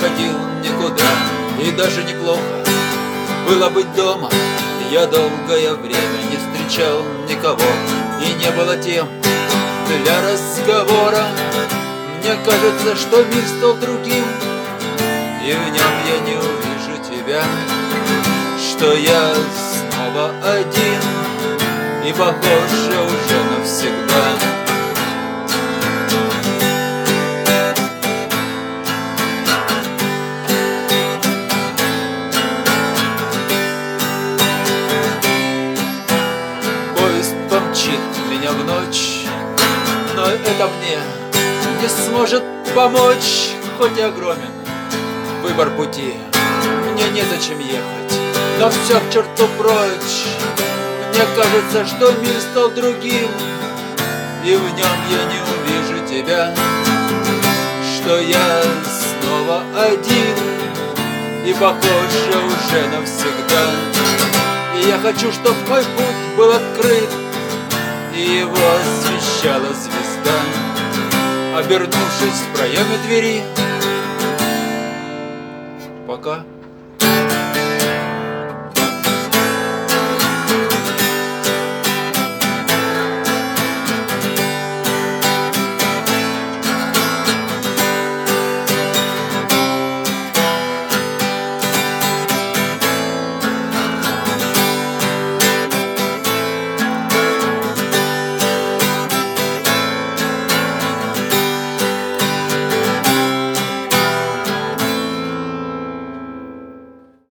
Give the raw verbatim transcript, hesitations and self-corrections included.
ходил никуда, и даже неплохо было быть дома. Я долгое время не встречал никого, и не было тем для разговора. Мне кажется, что мир стал другим, и в нем я не увижу тебя, что я снова один, и похоже уже навсегда. Поезд помчит меня в ночь, но это мне не сможет помочь. Хоть и огромен выбор пути, мне незачем ехать, но все к черту прочь. Мне кажется, что мир стал другим, и в нем я не увижу тебя, что я снова один, и похоже уже навсегда. И я хочу, чтоб мой путь был открыт, и его освещала звезда, обернувшись в проеме двери. Пока.